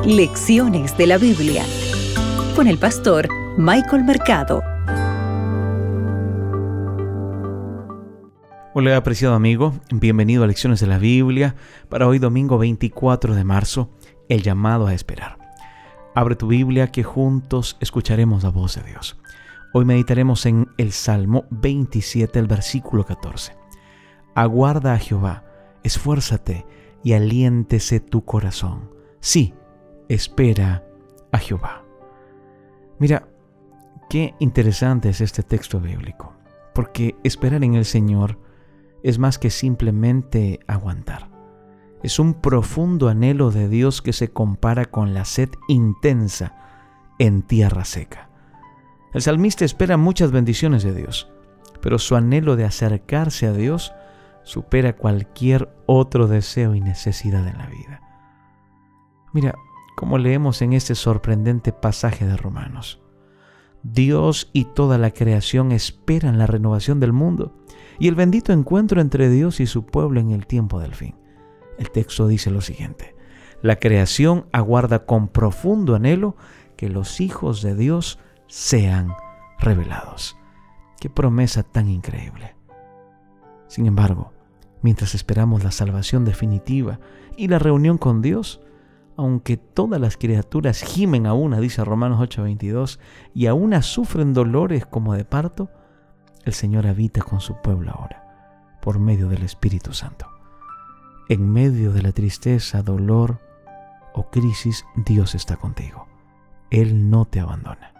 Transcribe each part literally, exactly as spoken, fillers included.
Lecciones de la Biblia con el pastor Michael Mercado. Hola, apreciado amigo, bienvenido a Lecciones de la Biblia para hoy domingo veinticuatro de marzo, el llamado a esperar. Abre tu Biblia que juntos escucharemos la voz de Dios. Hoy meditaremos en el Salmo veintisiete, el versículo catorce. Aguarda a Jehová, esfuérzate y aliéntese tu corazón. Sí, espera a Jehová. Mira, qué interesante es este texto bíblico, porque esperar en el Señor es más que simplemente aguantar. Es un profundo anhelo de Dios que se compara con la sed intensa en tierra seca. El salmista espera muchas bendiciones de Dios, pero su anhelo de acercarse a Dios supera cualquier otro deseo y necesidad en la vida. Mira, como leemos en este sorprendente pasaje de Romanos, Dios y toda la creación esperan la renovación del mundo y el bendito encuentro entre Dios y su pueblo en el tiempo del fin. El texto dice lo siguiente: la creación aguarda con profundo anhelo que los hijos de Dios sean revelados. ¡Qué promesa tan increíble! Sin embargo, mientras esperamos la salvación definitiva y la reunión con Dios, aunque todas las criaturas gimen a una, dice Romanos ocho veintidós, y a una sufren dolores como de parto, el Señor habita con su pueblo ahora, por medio del Espíritu Santo. En medio de la tristeza, dolor o crisis, Dios está contigo. Él no te abandona.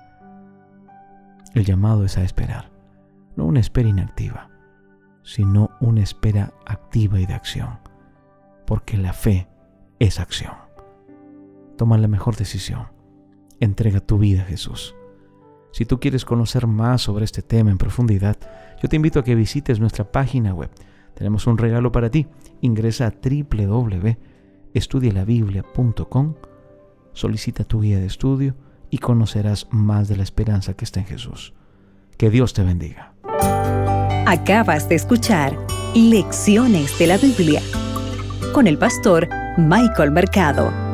El llamado es a esperar, no una espera inactiva, sino una espera activa y de acción, porque la fe es acción. Toma la mejor decisión. Entrega tu vida a Jesús. Si tú quieres conocer más sobre este tema en profundidad, yo te invito a que visites nuestra página web. Tenemos un regalo para ti. Ingresa a doble u doble u doble u punto estudia la biblia punto com, solicita tu guía de estudio y conocerás más de la esperanza que está en Jesús. Que Dios te bendiga. Acabas de escuchar Lecciones de la Biblia con el pastor Michael Mercado.